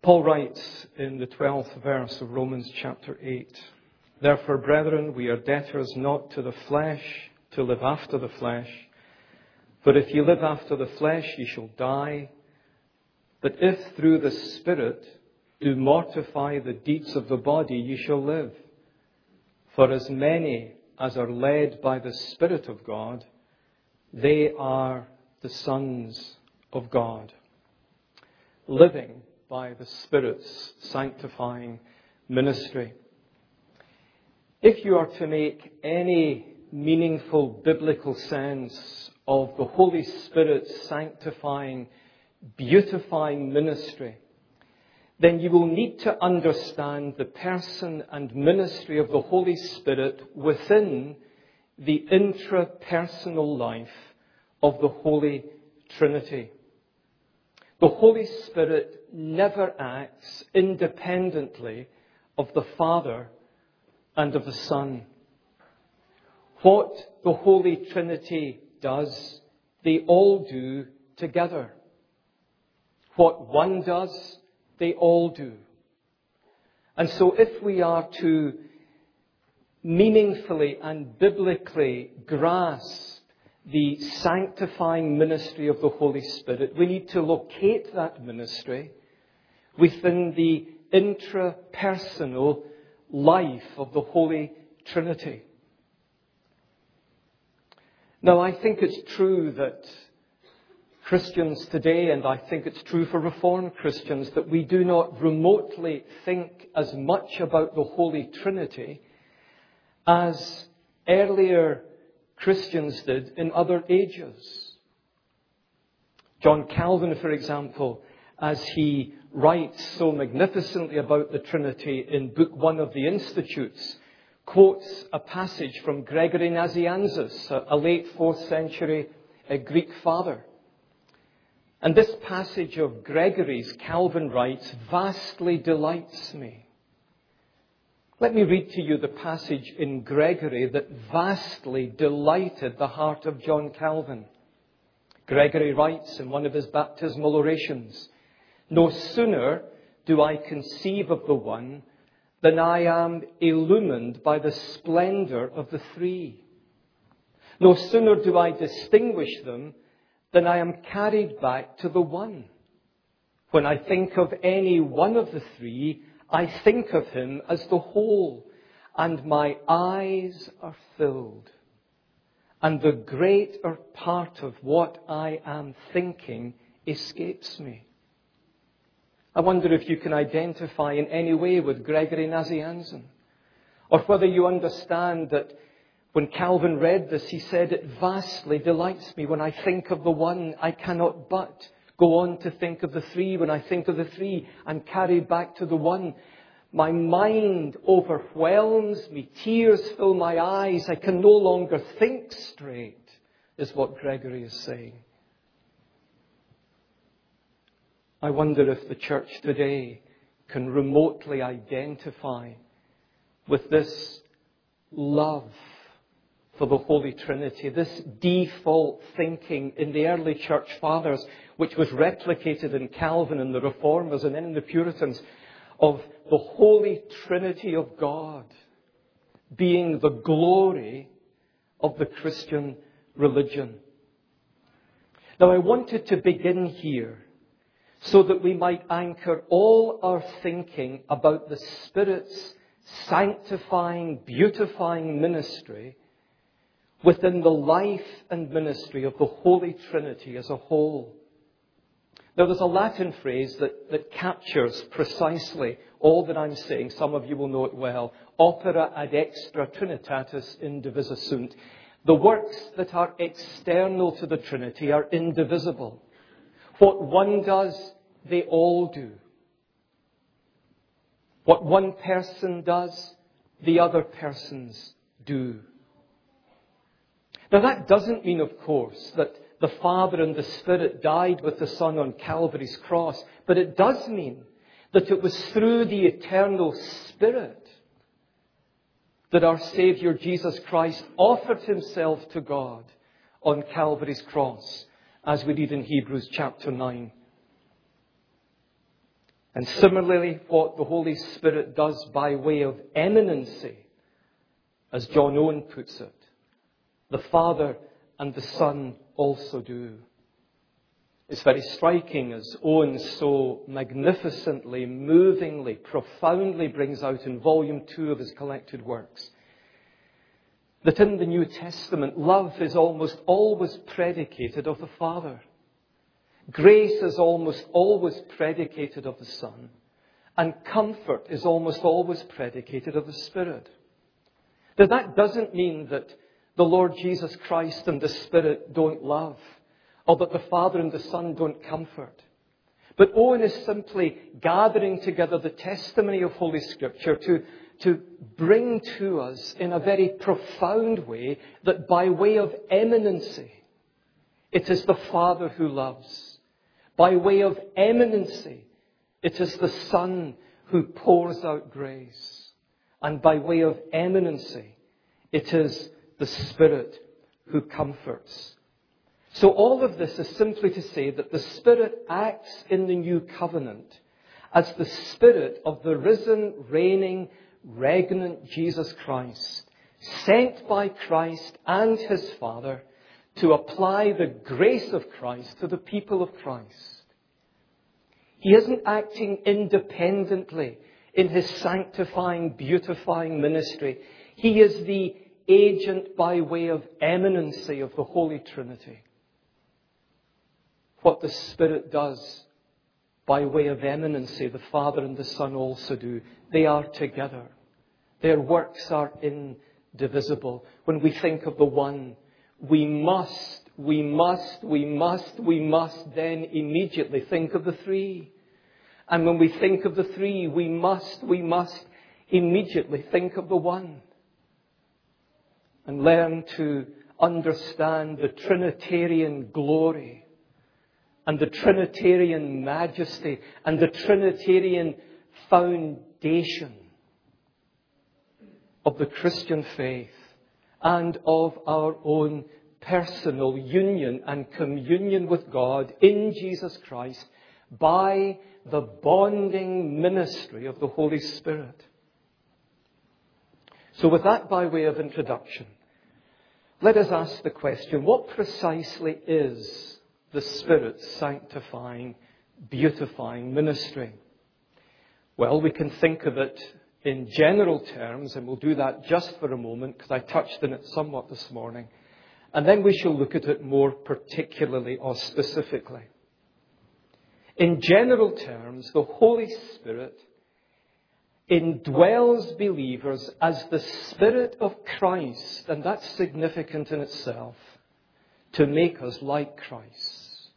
Paul writes in the 12th verse of Romans chapter 8, "Therefore, brethren, we are debtors not to the flesh, to live after the flesh. For if you live after the flesh, you shall die. But if through the Spirit do mortify the deeds of the body, you shall live. For as many as are led by the Spirit of God, they are the sons of God." Living by the Spirit's sanctifying ministry. If you are to make any meaningful biblical sense of the Holy Spirit's sanctifying, beautifying ministry, then you will need to understand the person and ministry of the Holy Spirit within the intrapersonal life of the Holy Trinity. The Holy Spirit never acts independently of the Father and of the Son. What the Holy Trinity does, they all do together. What one does, they all do. And so if we are to meaningfully and biblically grasp the sanctifying ministry of the Holy Spirit, we need to locate that ministry within the intrapersonal life of the Holy Trinity. Now, I think it's true that Christians today, and I think it's true for Reformed Christians, that we do not remotely think as much about the Holy Trinity as earlier Christians did in other ages. John Calvin, for example, as he writes so magnificently about the Trinity in Book 1 of the Institutes, quotes a passage from Gregory Nazianzus, a late 4th century Greek father. And this passage of Gregory's, Calvin writes, vastly delights me. Let me read to you the passage in Gregory that vastly delighted the heart of John Calvin. Gregory writes in one of his baptismal orations, "No sooner do I conceive of the one than I am illumined by the splendor of the three. No sooner do I distinguish them than I am carried back to the one. When I think of any one of the three, I think of him as the whole, and my eyes are filled, and the greater part of what I am thinking escapes me." I wonder if you can identify in any way with Gregory Nazianzen, or whether you understand that when Calvin read this, he said, "It vastly delights me. When I think of the one, I cannot but go on to think of the three. When I think of the three, I'm carried back to the one. My mind overwhelms me. Tears fill my eyes. I can no longer think straight," is what Gregory is saying. I wonder if the church today can remotely identify with this love for the Holy Trinity, this default thinking in the early church fathers, which was replicated in Calvin and the Reformers and then in the Puritans, of the Holy Trinity of God being the glory of the Christian religion. Now, I wanted to begin here so that we might anchor all our thinking about the Spirit's sanctifying, beautifying ministry within the life and ministry of the Holy Trinity as a whole. Now, there's a Latin phrase that captures precisely all that I'm saying. Some of you will know it well. Opera ad extra Trinitatis indivisa sunt. The works that are external to the Trinity are indivisible. What one does, they all do. What one person does, the other persons do. Now, that doesn't mean, of course, that the Father and the Spirit died with the Son on Calvary's cross, but it does mean that it was through the eternal Spirit that our Savior Jesus Christ offered himself to God on Calvary's cross, as we read in Hebrews chapter 9. And similarly, what the Holy Spirit does by way of eminency, as John Owen puts it, the Father and the Son also do. It's very striking, as Owen so magnificently, movingly, profoundly brings out in volume 2 of his collected works, that in the New Testament, love is almost always predicated of the Father. Grace is almost always predicated of the Son. And comfort is almost always predicated of the Spirit. Now, that doesn't mean that the Lord Jesus Christ and the Spirit don't love, or that the Father and the Son don't comfort. But Owen is simply gathering together the testimony of Holy Scripture to bring to us in a very profound way that by way of eminency, it is the Father who loves. By way of eminency, it is the Son who pours out grace. And by way of eminency, it is the Spirit who comforts. So all of this is simply to say that the Spirit acts in the new covenant as the Spirit of the risen, reigning, regnant Jesus Christ, sent by Christ and His Father to apply the grace of Christ to the people of Christ. He isn't acting independently in His sanctifying, beautifying ministry. He is the agent by way of eminency of the Holy Trinity. What the Spirit does by way of eminency, the Father and the Son also do. They are together. Their works are indivisible. When we think of the one, we must then immediately think of the three. And when we think of the three, we must immediately think of the one. And learn to understand the Trinitarian glory and the Trinitarian majesty and the Trinitarian foundation of the Christian faith and of our own personal union and communion with God in Jesus Christ by the bonding ministry of the Holy Spirit. So with that by way of introduction, let us ask the question, what precisely is the Spirit's sanctifying, beautifying ministry? Well, we can think of it in general terms, and we'll do that just for a moment because I touched on it somewhat this morning. And then we shall look at it more particularly or specifically. In general terms, the Holy Spirit indwells believers as the Spirit of Christ, and that's significant in itself, to make us like Christ.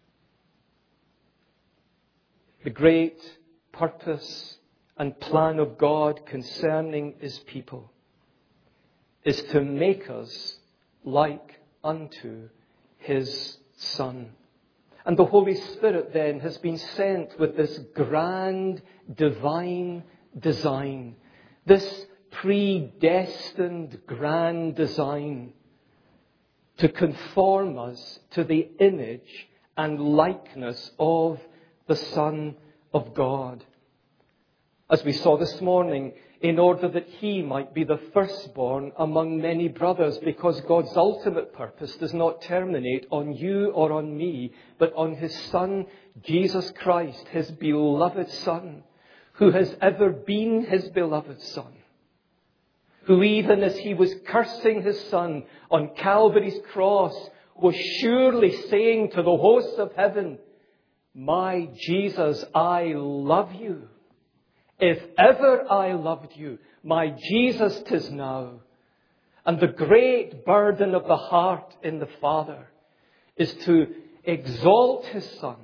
The great purpose and plan of God concerning His people is to make us like unto His Son. And the Holy Spirit then has been sent with this grand divine design, this predestined grand design to conform us to the image and likeness of the Son of God. As we saw this morning, in order that He might be the firstborn among many brothers, because God's ultimate purpose does not terminate on you or on me, but on His Son, Jesus Christ, His beloved Son, who has ever been His beloved Son, who even as He was cursing His Son on Calvary's cross, was surely saying to the hosts of heaven, "My Jesus, I love you. If ever I loved you, my Jesus 'tis now." And the great burden of the heart in the Father is to exalt His Son,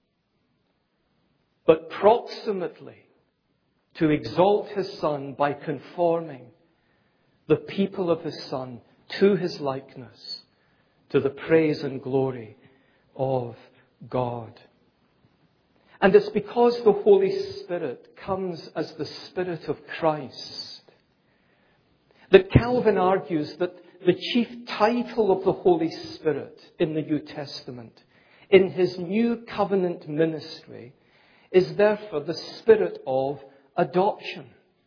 but proximately to exalt His Son by conforming the people of His Son to His likeness, to the praise and glory of God. And it's because the Holy Spirit comes as the Spirit of Christ that Calvin argues that the chief title of the Holy Spirit in the New Testament, in His new covenant ministry, is therefore the spirit of adoption.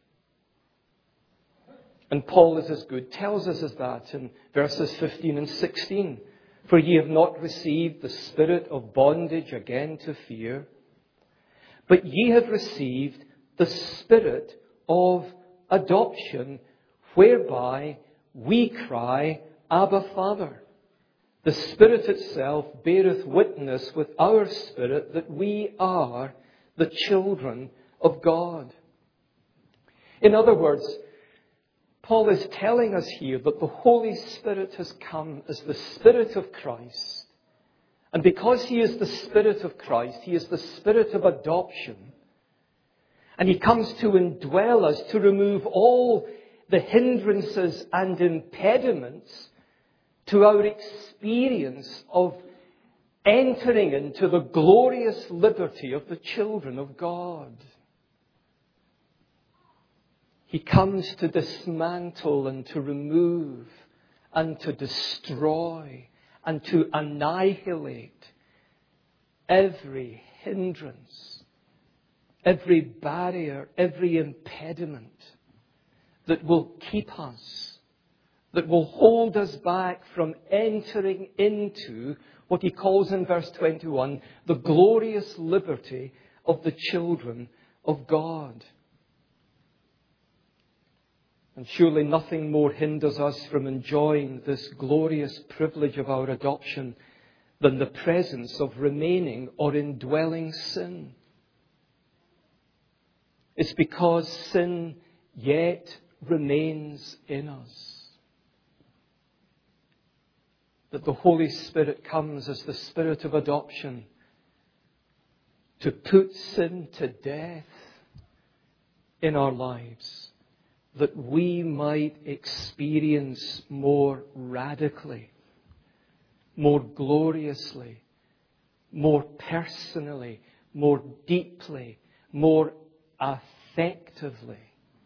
And Paul is as good, tells us as that in verses 15 and 16. For ye have not received the spirit of bondage again to fear, but ye have received the spirit of adoption, whereby we cry, Abba, Father. The Spirit itself beareth witness with our spirit that we are the children of God. In other words, Paul is telling us here that the Holy Spirit has come as the Spirit of Christ. And because He is the Spirit of Christ, He is the Spirit of adoption. And He comes to indwell us, to remove all the hindrances and impediments to our experience of entering into the glorious liberty of the children of God. He comes to dismantle and to remove and to destroy and to annihilate every hindrance, every barrier, every impediment that will keep us, that will hold us back from entering into what he calls in verse 21, the glorious liberty of the children of God. And surely nothing more hinders us from enjoying this glorious privilege of our adoption than the presence of remaining or indwelling sin. It's because sin yet remains in us that the Holy Spirit comes as the Spirit of adoption to put sin to death in our lives, that we might experience more radically, more gloriously, more personally, more deeply, more affectively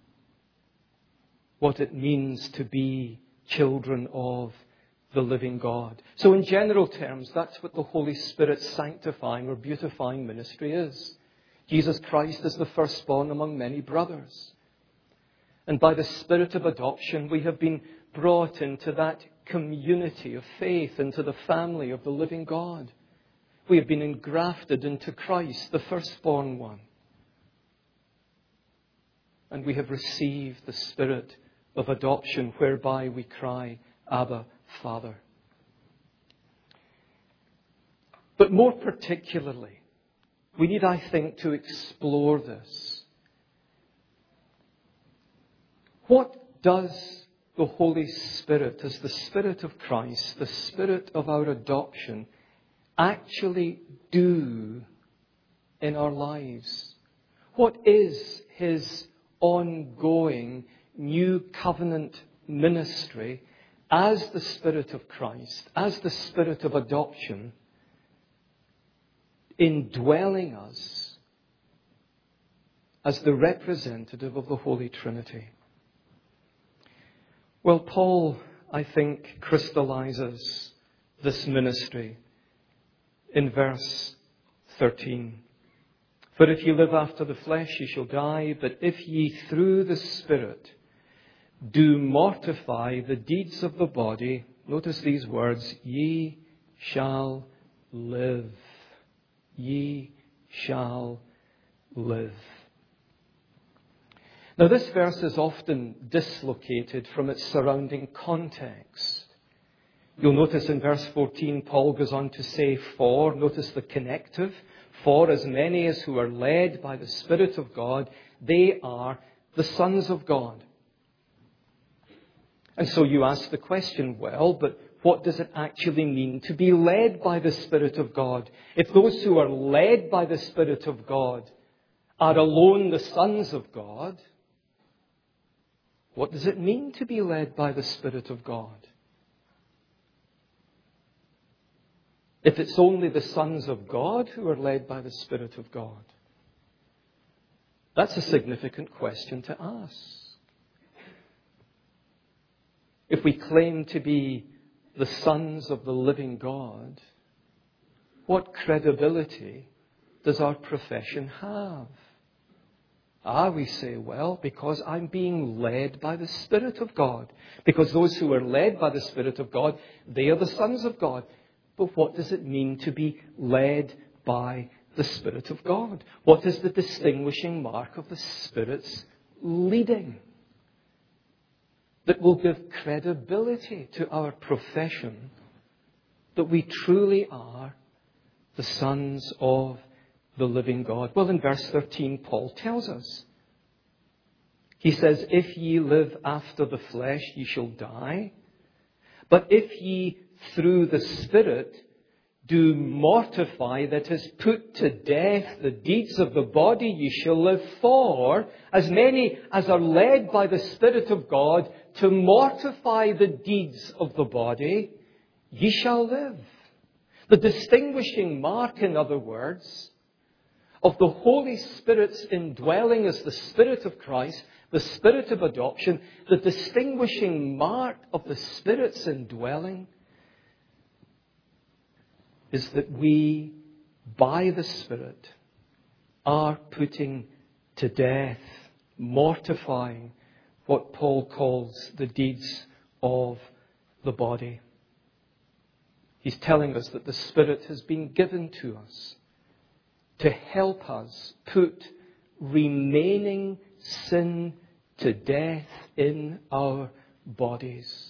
what it means to be children of the living God. So in general terms, that's what the Holy Spirit's sanctifying or beautifying ministry is. Jesus Christ is the firstborn among many brothers. And by the Spirit of adoption, we have been brought into that community of faith, into the family of the living God. We have been engrafted into Christ, the firstborn one. And we have received the Spirit of adoption, whereby we cry, Abba, Father. But more particularly, we need, I think, to explore this. What does the Holy Spirit, as the Spirit of Christ, the Spirit of our adoption, actually do in our lives? What is His ongoing new covenant ministry as the Spirit of Christ, as the Spirit of adoption, indwelling us as the representative of the Holy Trinity? Well, Paul, I think, crystallizes this ministry in verse 13. For if ye live after the flesh, ye shall die, but if ye through the Spirit do mortify the deeds of the body, notice these words, ye shall live. Ye shall live. Now, this verse is often dislocated from its surrounding context. You'll notice in verse 14, Paul goes on to say, for, notice the connective, for as many as who are led by the Spirit of God, they are the sons of God. And so you ask the question, well, but what does it actually mean to be led by the Spirit of God? If those who are led by the Spirit of God are alone the sons of God, what does it mean to be led by the Spirit of God? If it's only the sons of God who are led by the Spirit of God, that's a significant question to ask. If we claim to be the sons of the living God, what credibility does our profession have? We say, well, because I'm being led by the Spirit of God. Because those who are led by the Spirit of God, they are the sons of God. But what does it mean to be led by the Spirit of God? What is the distinguishing mark of the Spirit's leading that will give credibility to our profession that we truly are the sons of the living God? Well, in verse 13, Paul tells us. He says, if ye live after the flesh, ye shall die. But if ye through the Spirit do mortify, that is, put to death the deeds of the body, ye shall live. For as many as are led by the Spirit of God to mortify the deeds of the body, ye shall live. The distinguishing mark, in other words, of the Holy Spirit's indwelling as the Spirit of Christ, the Spirit of adoption, the distinguishing mark of the Spirit's indwelling is that we, by the Spirit, are putting to death, mortifying what Paul calls the deeds of the body. He's telling us that the Spirit has been given to us to help us put remaining sin to death in our bodies.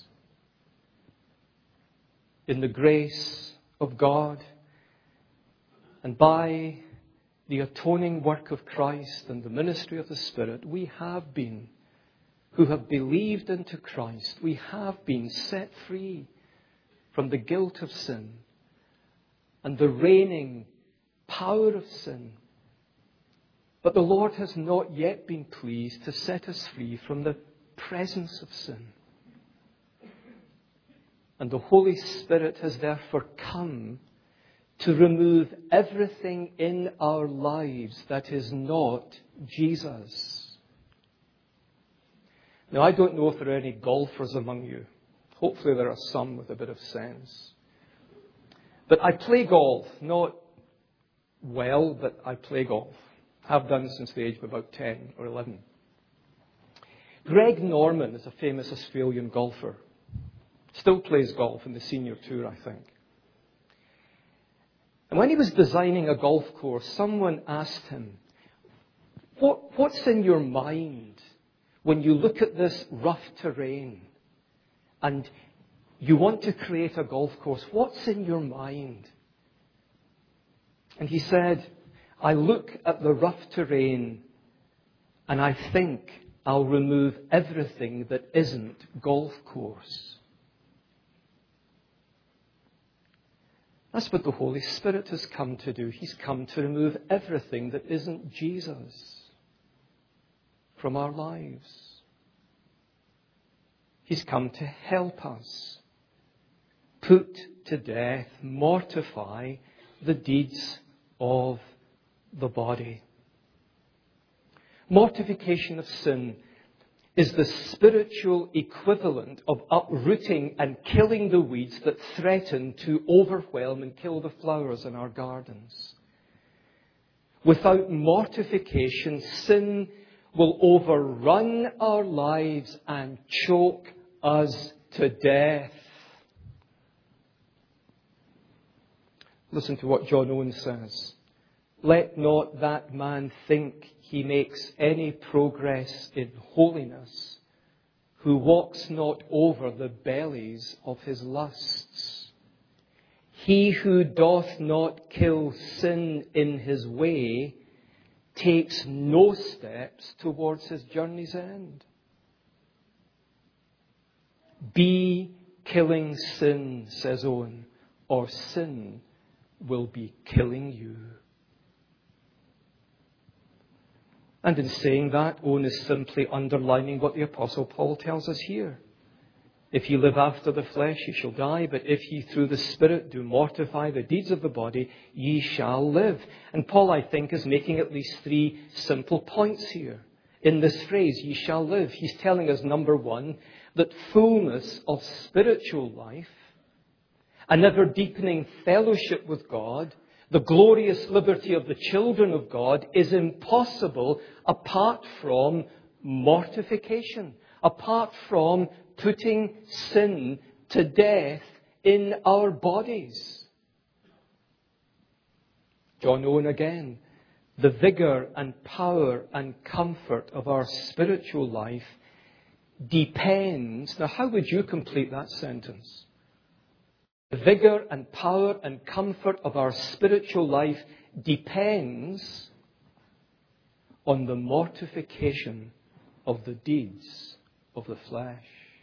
In the grace of God and by the atoning work of Christ and the ministry of the Spirit, we have been, who have believed into Christ, we have been set free from the guilt of sin and the reigning power of sin. But the Lord has not yet been pleased to set us free from the presence of sin. And the Holy Spirit has therefore come to remove everything in our lives that is not Jesus. Now, I don't know if there are any golfers among you. Hopefully there are some with a bit of sense. But I play golf, not well, but I play golf. Have done since the age of about 10 or 11. Greg Norman is a famous Australian golfer. Still plays golf in the senior tour, I think. And when he was designing a golf course, someone asked him, what's in your mind when you look at this rough terrain and you want to create a golf course? What's in your mind? And he said, I look at the rough terrain and I think I'll remove everything that isn't golf course. That's what the Holy Spirit has come to do. He's come to remove everything that isn't Jesus from our lives. He's come to help us put to death, mortify the deeds of the body. Mortification of sin is the spiritual equivalent of uprooting and killing the weeds that threaten to overwhelm and kill the flowers in our gardens. Without mortification, sin will overrun our lives and choke us to death. Listen to what John Owen says. Let not that man think he makes any progress in holiness who walks not over the bellies of his lusts. He who doth not kill sin in his way takes no steps towards his journey's end. Be killing sin, says Owen, or sin will be killing you. And in saying that, Owen is simply underlining what the Apostle Paul tells us here. If ye live after the flesh, ye shall die, but if ye through the Spirit do mortify the deeds of the body, ye shall live. And Paul, I think, is making at least three simple points here. In this phrase, ye shall live, he's telling us, number one, that fullness of spiritual life, an ever-deepening fellowship with God, The glorious liberty of the children of God is impossible apart from mortification, apart from putting sin to death in our bodies. John Owen again. The vigour and power and comfort of our spiritual life depends. Now, how would you complete that sentence? The vigour and power and comfort of our spiritual life depends on the mortification of the deeds of the flesh.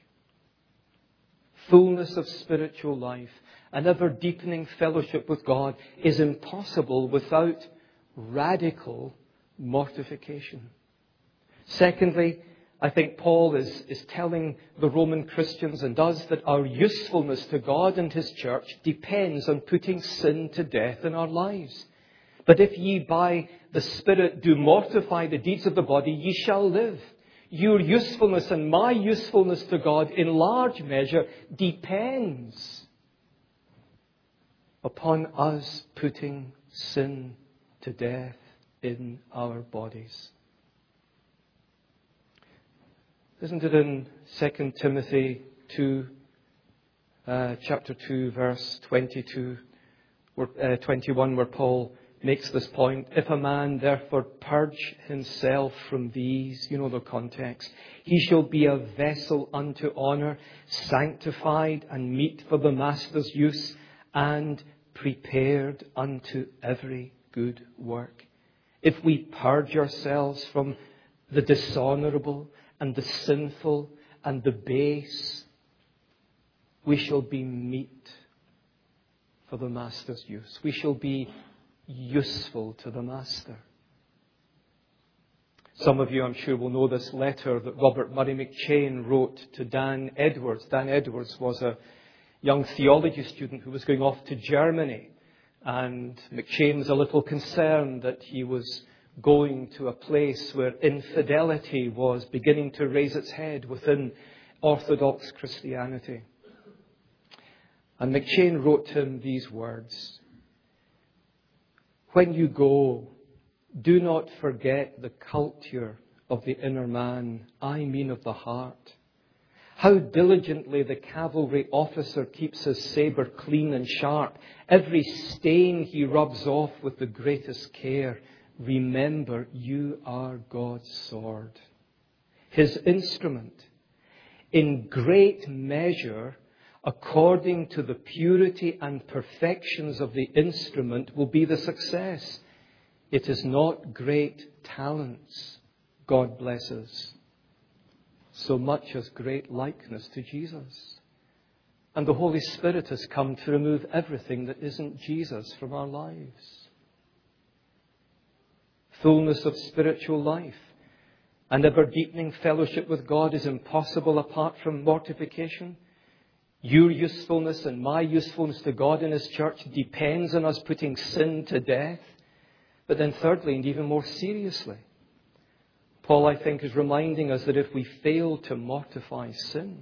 Fullness of spiritual life and ever-deepening fellowship with God is impossible without radical mortification. Secondly, I think Paul is telling the Roman Christians and us that our usefulness to God and His church depends on putting sin to death in our lives. But if ye by the Spirit do mortify the deeds of the body, ye shall live. Your usefulness and my usefulness to God in large measure depends upon us putting sin to death in our bodies. Isn't it in 2 Timothy 2, chapter 2, verse 21, where Paul makes this point? If a man therefore purge himself from these, you know the context, he shall be a vessel unto honour, sanctified and meet for the master's use, and prepared unto every good work. If we purge ourselves from the dishonourable and the sinful and the base, we shall be meet for the master's use. We shall be useful to the master. Some of you, I'm sure, will know this letter that Robert Murray McCheyne wrote to Dan Edwards. Dan Edwards was a young theology student who was going off to Germany. And McCheyne was a little concerned that he was going to a place where infidelity was beginning to raise its head within Orthodox Christianity. And McCheyne wrote to him these words: when you go, do not forget the culture of the inner man, I mean of the heart. How diligently the cavalry officer keeps his sabre clean and sharp. Every stain he rubs off with the greatest care. Remember, you are God's sword, His instrument. In great measure, according to the purity and perfections of the instrument, will be the success. It is not great talents God blesses, so much as great likeness to Jesus. And the Holy Spirit has come to remove everything that isn't Jesus from our lives. Fullness of spiritual life and ever-deepening fellowship with God is impossible apart from mortification. Your usefulness and my usefulness to God and His church depends on us putting sin to death. But then thirdly, and even more seriously, Paul, I think, is reminding us that if we fail to mortify sin,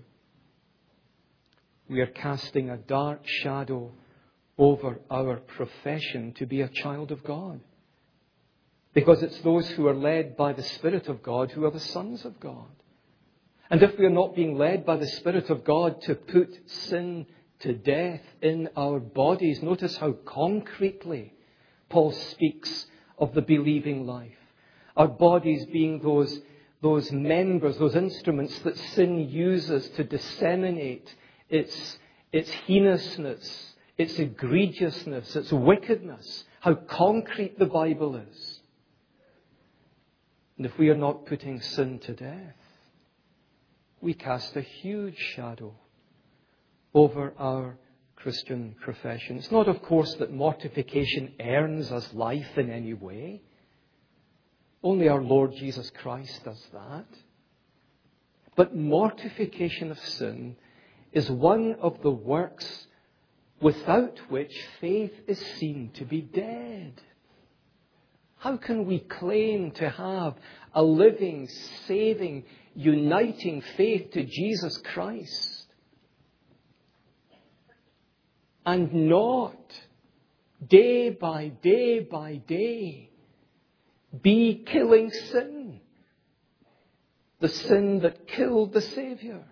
we are casting a dark shadow over our profession to be a child of God. Because it's those who are led by the Spirit of God who are the sons of God. And if we are not being led by the Spirit of God to put sin to death in our bodies, notice how concretely Paul speaks of the believing life. Our bodies being those members, those instruments that sin uses to disseminate its heinousness, its egregiousness, its wickedness. How concrete the Bible is. And if we are not putting sin to death, we cast a huge shadow over our Christian profession. It's not, of course, that mortification earns us life in any way. Only our Lord Jesus Christ does that. But mortification of sin is one of the works without which faith is seen to be dead. How can we claim to have a living, saving, uniting faith to Jesus Christ and not day by day, be killing sin. The sin that killed the Savior.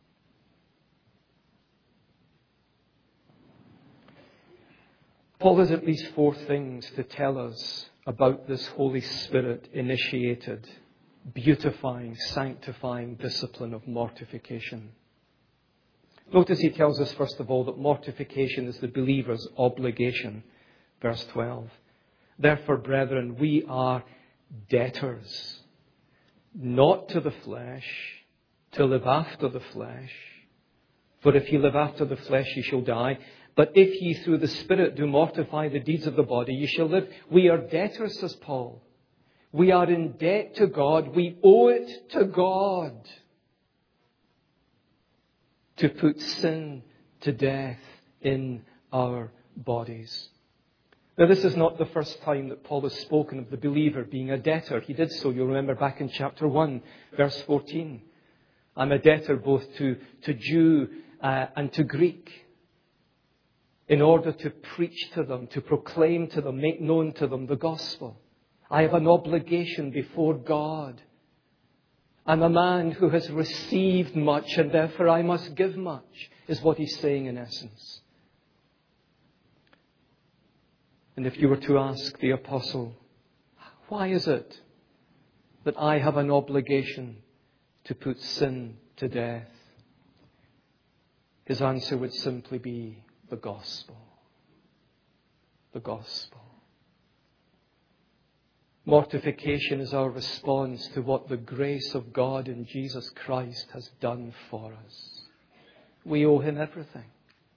Paul has at least 4 things to tell us about this Holy Spirit initiated, beautifying, sanctifying discipline of mortification. Notice he tells us, first of all, that mortification is the believer's obligation. Verse 12. Therefore, brethren, we are debtors, not to the flesh, to live after the flesh. For if ye live after the flesh, ye shall die. But if ye through the Spirit do mortify the deeds of the body, ye shall live. We are debtors, says Paul. We are in debt to God. We owe it to God to put sin to death in our bodies. Now, this is not the first time that Paul has spoken of the believer being a debtor. He did so, you'll remember, back in chapter 1, verse 14. I'm a debtor both to Jew and to Greek, in order to preach to them, to proclaim to them, make known to them the gospel. I have an obligation before God. I'm a man who has received much, and therefore I must give much, is what he's saying in essence. And if you were to ask the apostle, why is it that I have an obligation to put sin to death? His answer would simply be the gospel. The gospel. Mortification is our response to what the grace of God in Jesus Christ has done for us. We owe Him everything.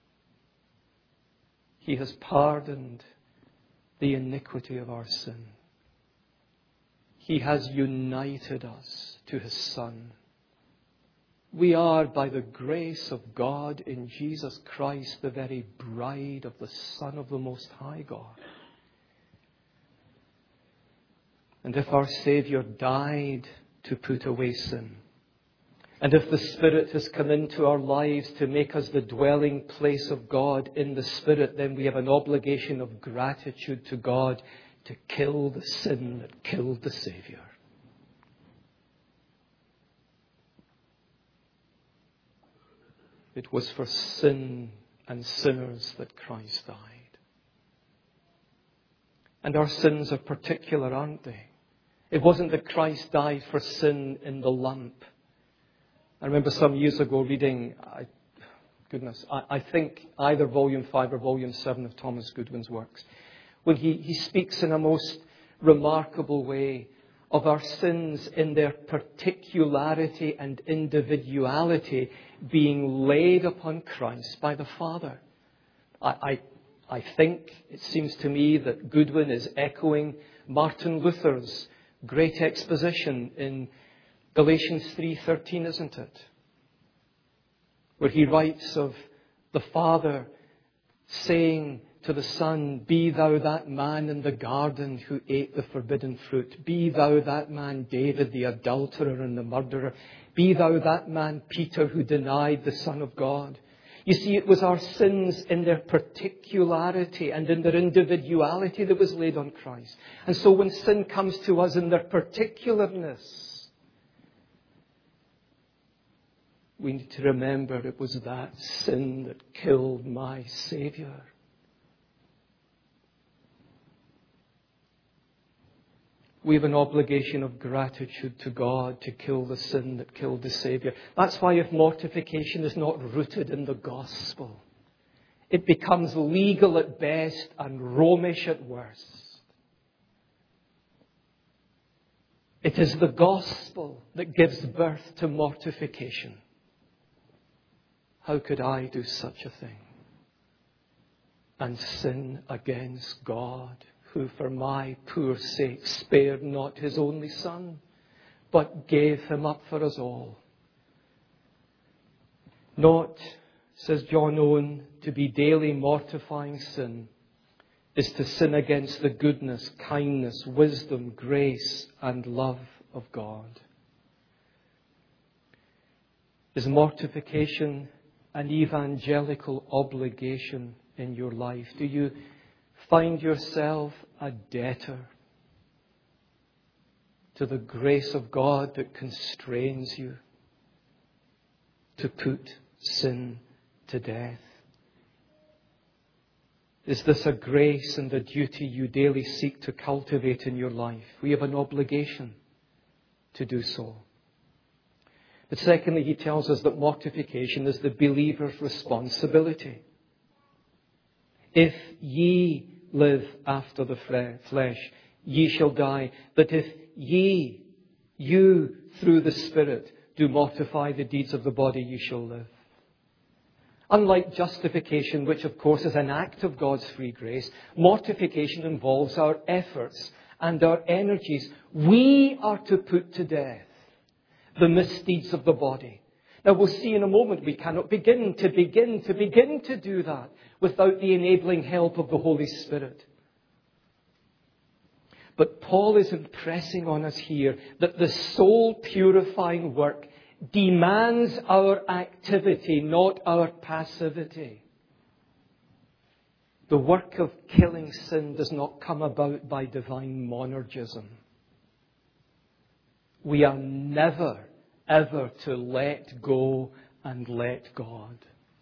He has pardoned the iniquity of our sin. He has united us to His Son. We are, by the grace of God in Jesus Christ, the very bride of the Son of the Most High God. And if our Saviour died to put away sin, and if the Spirit has come into our lives to make us the dwelling place of God in the Spirit, then we have an obligation of gratitude to God to kill the sin that killed the Saviour. It was for sin and sinners that Christ died. And our sins are particular, aren't they? It wasn't that Christ died for sin in the lump. I remember some years ago reading, I think either volume 5 or volume 7 of Thomas Goodwin's works, when he speaks in a most remarkable way of our sins in their particularity and individuality being laid upon Christ by the Father. I think, it seems to me, that Goodwin is echoing Martin Luther's great exposition in Galatians 3:13, isn't it? Where he writes of the Father saying to the Son, "Be thou that man in the garden who ate the forbidden fruit. Be thou that man David, the adulterer and the murderer. Be thou that man Peter who denied the Son of God." You see, it was our sins in their particularity and in their individuality that was laid on Christ. And so when sin comes to us in their particularness, we need to remember it was that sin that killed my Saviour. We have an obligation of gratitude to God to kill the sin that killed the Saviour. That's why if mortification is not rooted in the gospel, it becomes legal at best and Romish at worst. It is the gospel that gives birth to mortification. How could I do such a thing and sin against God, who for my poor sake spared not His only Son, but gave Him up for us all? Not, says John Owen, to be daily mortifying sin is to sin against the goodness, kindness, wisdom, grace, and love of God. Is mortification an evangelical obligation in your life? Do you find yourself a debtor to the grace of God that constrains you to put sin to death? Is this a grace and a duty you daily seek to cultivate in your life? We have an obligation to do so. But secondly, he tells us that mortification is the believer's responsibility. If ye live after the flesh, ye shall die. But if you, through the Spirit, do mortify the deeds of the body, ye shall live. Unlike justification, which of course is an act of God's free grace, mortification involves our efforts and our energies. We are to put to death the misdeeds of the body. Now we'll see in a moment we cannot begin to do that without the enabling help of the Holy Spirit. But Paul is impressing on us here that the soul purifying work demands our activity, not our passivity. The work of killing sin does not come about by divine monergism. We are never, ever to let go and let God.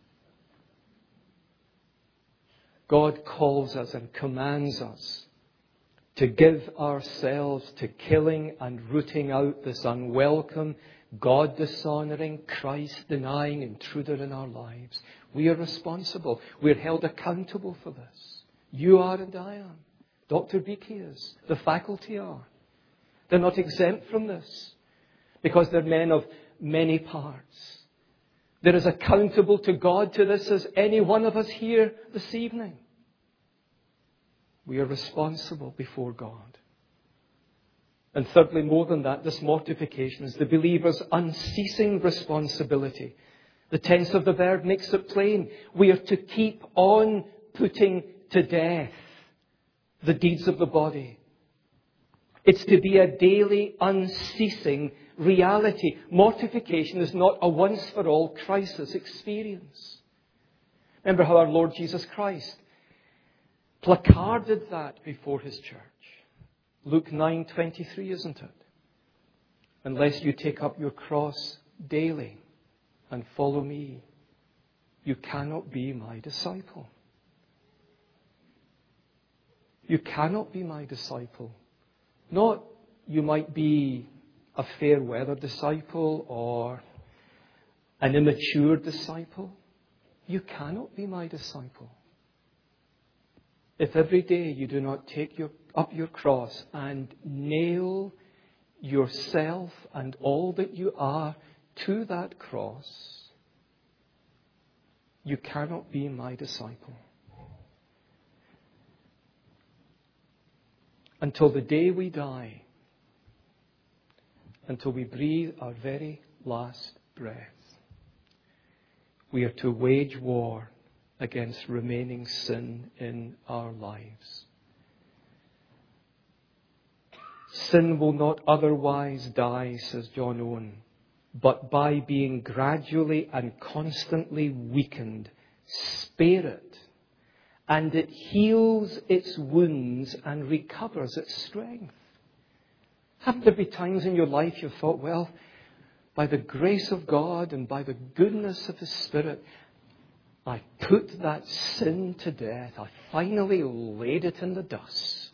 God calls us and commands us to give ourselves to killing and rooting out this unwelcome, God-dishonoring, Christ-denying intruder in our lives. We are responsible. We're held accountable for this. You are and I am. Dr. Beakey is. The faculty are. They're not exempt from this because they're men of many parts. They're as accountable to God to this as any one of us here this evening. We are responsible before God. And thirdly, more than that, this mortification is the believer's unceasing responsibility. The tense of the verb makes it plain. We are to keep on putting to death the deeds of the body. It's to be a daily, unceasing reality. Mortification is not a once-for-all crisis experience. Remember how our Lord Jesus Christ placarded that before His church. Luke 9:23, isn't it? Unless you take up your cross daily and follow me, you cannot be my disciple. You cannot be my disciple. Not you might be a fair weather disciple or an immature disciple. You cannot be my disciple if every day you do not take up your cross and nail yourself and all that you are to that cross. You cannot be my disciple. Until the day we die, until we breathe our very last breath, we are to wage war against remaining sin in our lives. Sin will not otherwise die, says John Owen, but by being gradually and constantly weakened. Spare it, and it heals its wounds and recovers its strength. Haven't there been times in your life you've thought, well, by the grace of God and by the goodness of His Spirit, I put that sin to death. I finally laid it in the dust.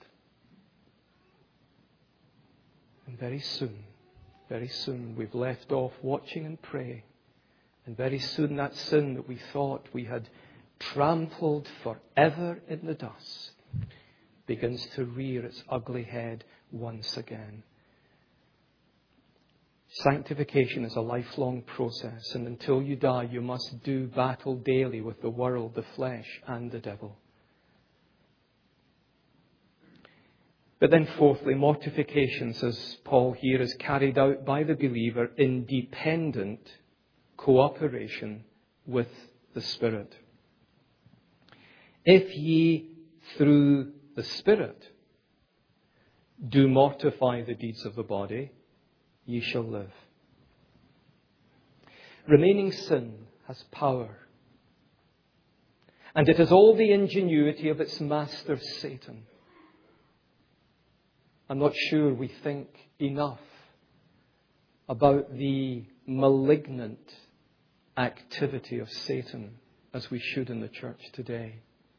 And very soon, we've left off watching and praying. And very soon that sin that we thought we had trampled forever in the dust begins to rear its ugly head once again. Sanctification is a lifelong process, and until you die, you must do battle daily with the world, the flesh, and the devil. But then fourthly, mortification, says Paul here, is carried out by the believer in dependent cooperation with the Spirit. If ye through the Spirit do mortify the deeds of the body, ye shall live. Remaining sin has power. And it is all the ingenuity of its master, Satan. I'm not sure we think enough about the malignant activity of Satan as we should in the church today.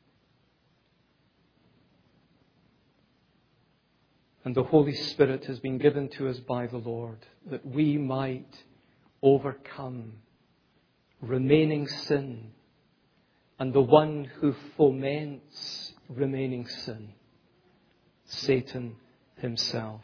And the Holy Spirit has been given to us by the Lord that we might overcome remaining sin and the one who foments remaining sin, Satan himself.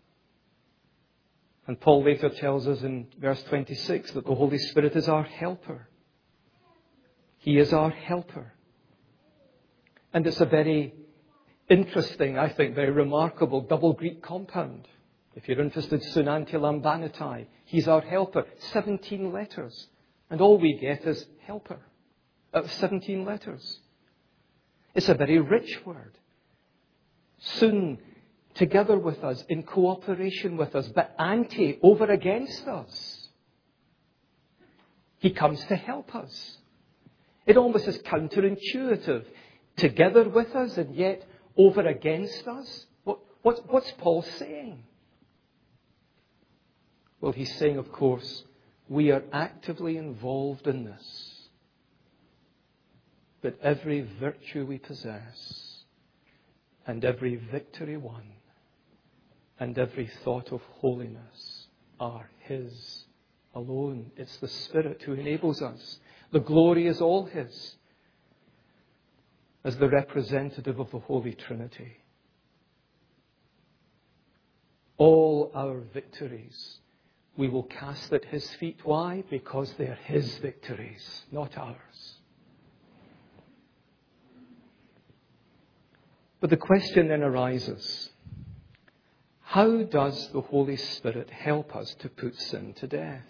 And Paul later tells us in verse 26 that the Holy Spirit is our helper. He is our helper. And it's a very interesting, I think, very remarkable double Greek compound. If you're interested, Sunanti Lambanatai. He's our helper. 17 letters. And all we get is helper. Out of 17 letters. It's a very rich word. Sun, together with us, in cooperation with us, but anti, over against us. He comes to help us. It almost is counterintuitive. Together with us and yet over against us? What's Paul saying? Well, he's saying, of course, we are actively involved in this. But every virtue we possess, and every victory won, and every thought of holiness are His alone. It's the Spirit who enables us. The glory is all His, as the representative of the Holy Trinity. All our victories we will cast at His feet. Why? Because they are His victories, not ours. But the question then arises, how does the Holy Spirit help us to put sin to death?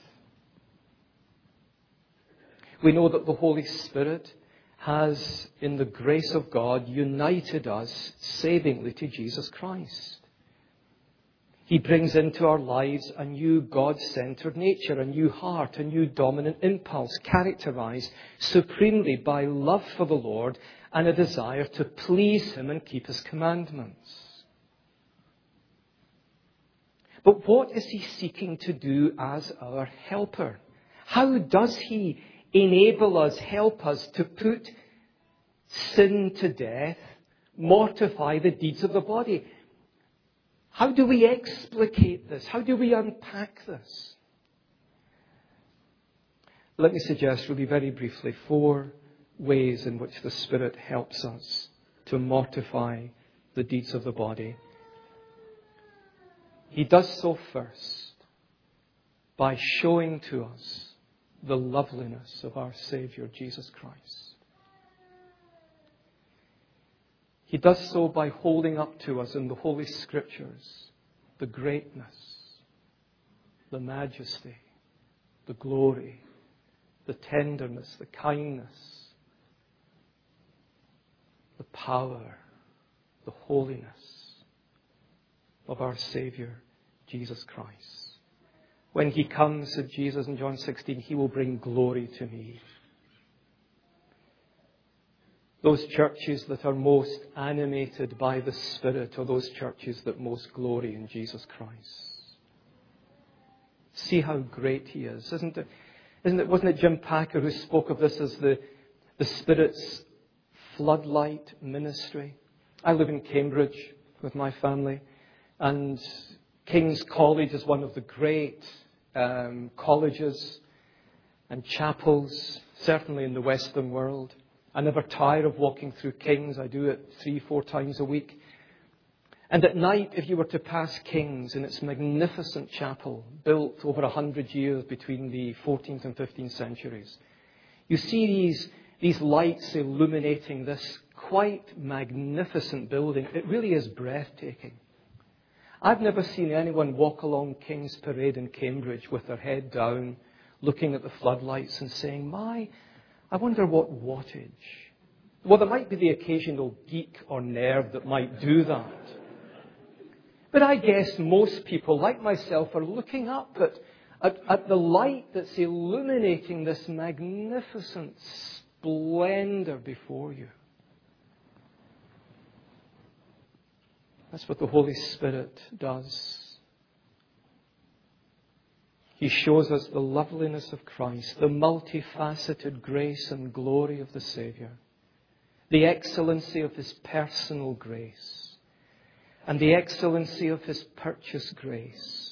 We know that the Holy Spirit has, in the grace of God, united us savingly to Jesus Christ. He brings into our lives a new God-centered nature, a new heart, a new dominant impulse, characterized supremely by love for the Lord and a desire to please Him and keep His commandments. But what is He seeking to do as our helper? How does He enable us, help us to put sin to death, mortify the deeds of the body? How do we explicate this? How do we unpack this? Let me suggest really very briefly 4 ways in which the Spirit helps us to mortify the deeds of the body. He does so first by showing to us the loveliness of our Savior, Jesus Christ. He does so by holding up to us in the Holy Scriptures the greatness, the majesty, the glory, the tenderness, the kindness, the power, the holiness of our Savior, Jesus Christ. When He comes, said Jesus in John 16, He will bring glory to me. Those churches that are most animated by the Spirit are those churches that most glory in Jesus Christ. See how great He is, isn't it? Wasn't it Jim Packer who spoke of this as the Spirit's floodlight ministry? I live in Cambridge with my family, and King's College is one of the great colleges and chapels, certainly in the Western world. I never tire of walking through King's. I do it 3-4 times a week. And at night, if you were to pass King's in its magnificent chapel, built over 100 years between the 14th and 15th centuries, you see these lights illuminating this quite magnificent building. It really is breathtaking. I've never seen anyone walk along King's Parade in Cambridge with their head down, looking at the floodlights and saying, I wonder what wattage. Well, there might be the occasional geek or nerd that might do that. But I guess most people, like myself, are looking up at the light that's illuminating this magnificent splendor before you. That's what the Holy Spirit does. He shows us the loveliness of Christ, the multifaceted grace and glory of the Saviour, the excellency of His personal grace, and the excellency of His purchased grace.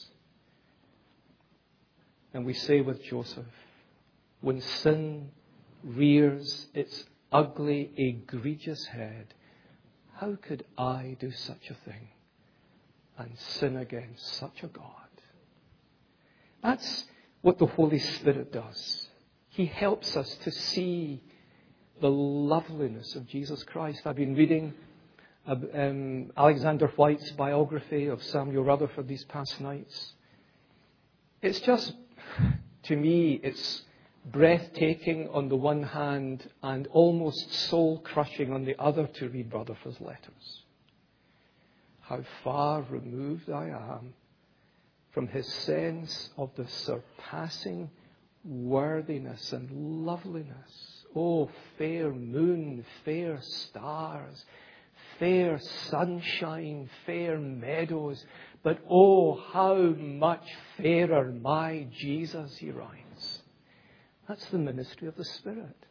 And we say with Joseph, when sin rears its ugly, egregious head, how could I do such a thing and sin against such a God? That's what the Holy Spirit does. He helps us to see the loveliness of Jesus Christ. I've been reading Alexander White's biography of Samuel Rutherford these past nights. It's just, to me, it's breathtaking on the one hand and almost soul-crushing on the other to read Rutherford's letters. How far removed I am from his sense of the surpassing worthiness and loveliness. Oh, fair moon, fair stars, fair sunshine, fair meadows, but oh, how much fairer my Jesus, he writes. That's the ministry of the Spirit.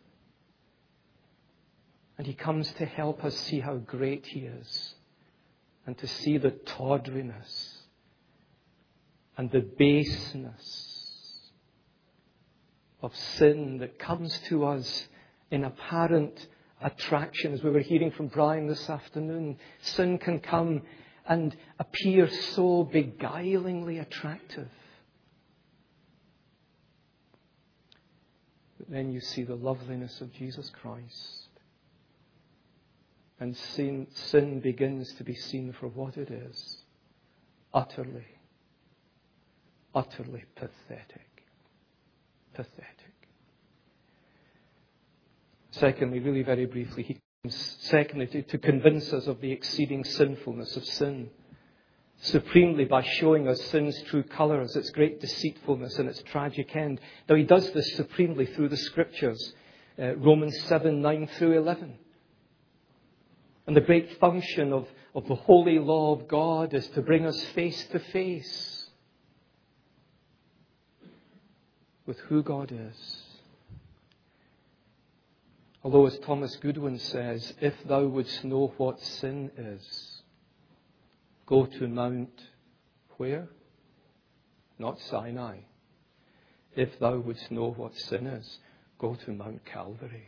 And He comes to help us see how great He is and to see the tawdriness and the baseness of sin that comes to us in apparent attraction. As we were hearing from Brian this afternoon, sin can come and appear so beguilingly attractive. But then you see the loveliness of Jesus Christ, and sin begins to be seen for what it is. Utterly pathetic. Pathetic. Secondly, really very briefly, He comes, to convince us of the exceeding sinfulness of sin. Supremely by showing us sin's true colours, its great deceitfulness and its tragic end. Now He does this supremely through the Scriptures. Romans 7, 9 through 11. And the great function of the holy law of God is to bring us face to face with who God is. Although, as Thomas Goodwin says, if thou wouldst know what sin is, go to Mount, where? Not Sinai. If thou wouldst know what sin is, go to Mount Calvary.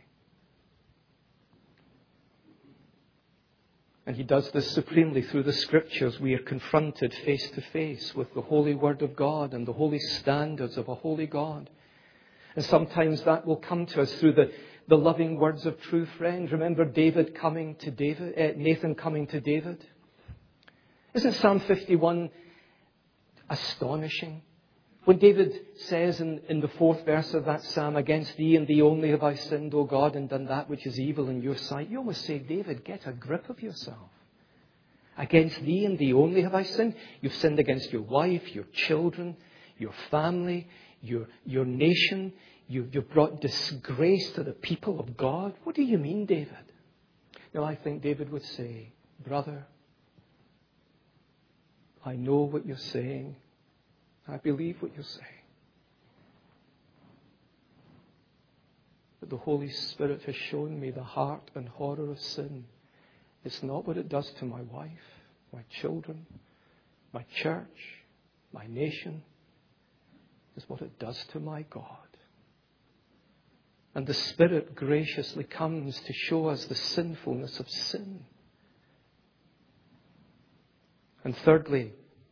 And He does this supremely through the Scriptures. We are confronted face to face with the holy Word of God and the holy standards of a holy God. And sometimes that will come to us through the loving words of true friends. Remember Nathan coming to David? Isn't Psalm 51 astonishing? When David says in the 4th verse of that psalm, against thee and thee only have I sinned, O God, and done that which is evil in your sight. You almost say, David, get a grip of yourself. Against thee and thee only have I sinned. You've sinned against your wife, your children, your family, your nation. You've brought disgrace to the people of God. What do you mean, David? Now, I think David would say, brother, I know what you're saying. I believe what you're saying. But the Holy Spirit has shown me the heart and horror of sin. It's not what it does to my wife, my children, my church, my nation. It's what it does to my God. And the Spirit graciously comes to show us the sinfulness of sin. And thirdly,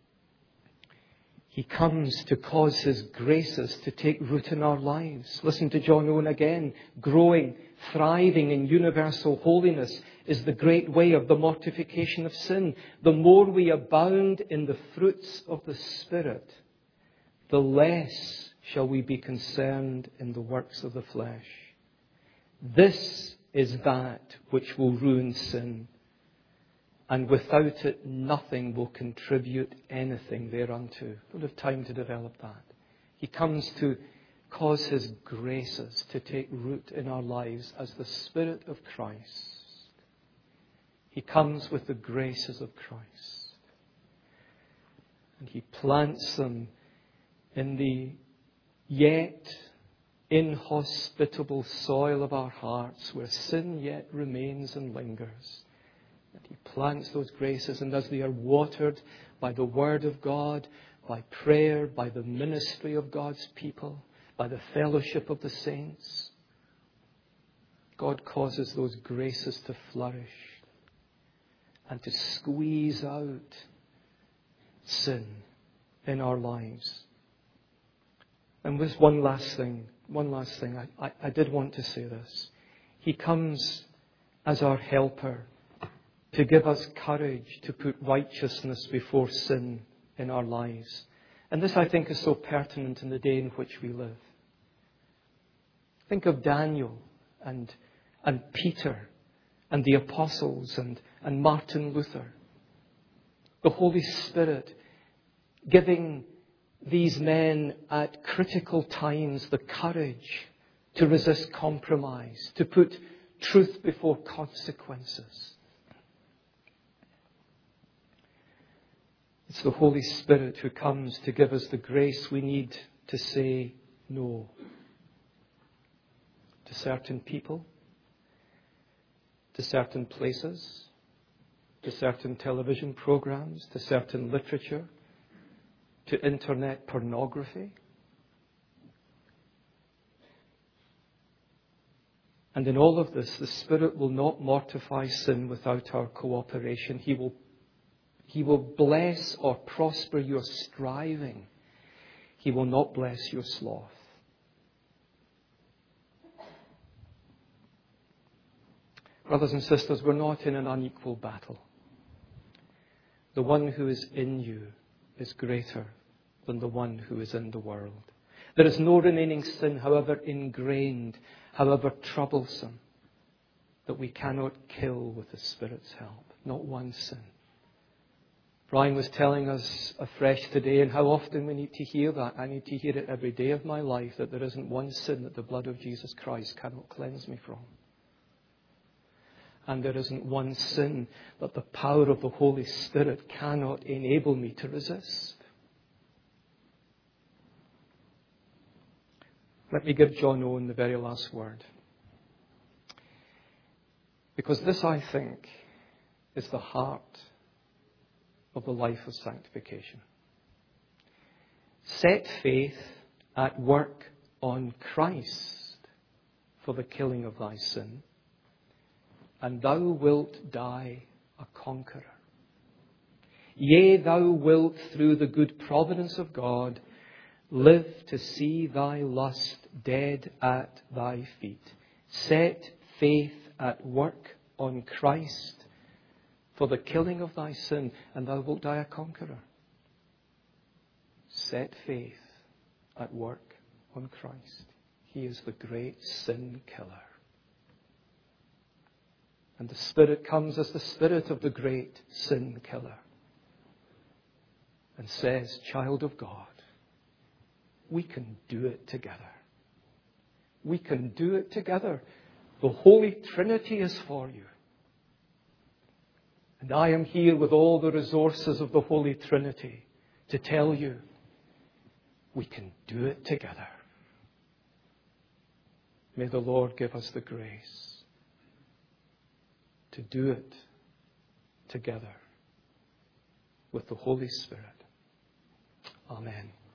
He comes to cause His graces to take root in our lives. Listen to John Owen again. Growing, thriving in universal holiness is the great way of the mortification of sin. The more we abound in the fruits of the Spirit, the less shall we be concerned in the works of the flesh. This is that which will ruin sin. And without it, nothing will contribute anything thereunto. I don't have time to develop that. He comes to cause His graces to take root in our lives as the Spirit of Christ. He comes with the graces of Christ. And He plants them in the yet inhospitable soil of our hearts where sin yet remains and lingers. And He plants those graces, and as they are watered by the Word of God, by prayer, by the ministry of God's people, by the fellowship of the saints, God causes those graces to flourish and to squeeze out sin in our lives. And there's one last thing. I did want to say this. He comes as our helper to give us courage to put righteousness before sin in our lives. And this, I think, is so pertinent in the day in which we live. Think of Daniel and Peter and the apostles and Martin Luther. The Holy Spirit giving these men at critical times the courage to resist compromise, to put truth before consequences. It's the Holy Spirit who comes to give us the grace we need to say no to certain people, to certain places, to certain television programs, to certain literature, to internet pornography. And in all of this, the Spirit will not mortify sin without our cooperation. He will bless or prosper your striving. He will not bless your sloth. Brothers and sisters, we're not in an unequal battle. The one who is in you is greater than the one who is in the world. There is no remaining sin, however ingrained, however troublesome, that we cannot kill with the Spirit's help. Not one sin. Brian was telling us afresh today, and how often we need to hear that. I need to hear it every day of my life, that there isn't one sin that the blood of Jesus Christ cannot cleanse me from. And there isn't one sin that the power of the Holy Spirit cannot enable me to resist. Let me give John Owen the very last word. Because this, I think, is the heart of the life of sanctification. Set faith at work on Christ for the killing of thy sin, and thou wilt die a conqueror. Yea, thou wilt, through the good providence of God, live to see thy lust dead at thy feet. Set faith at work on Christ for the killing of thy sin, and thou wilt die a conqueror. Set faith at work on Christ. He is the great sin killer. And the Spirit comes as the Spirit of the great sin killer and says, child of God, we can do it together. We can do it together. The Holy Trinity is for you. And I am here with all the resources of the Holy Trinity to tell you, we can do it together. May the Lord give us the grace to do it together with the Holy Spirit. Amen.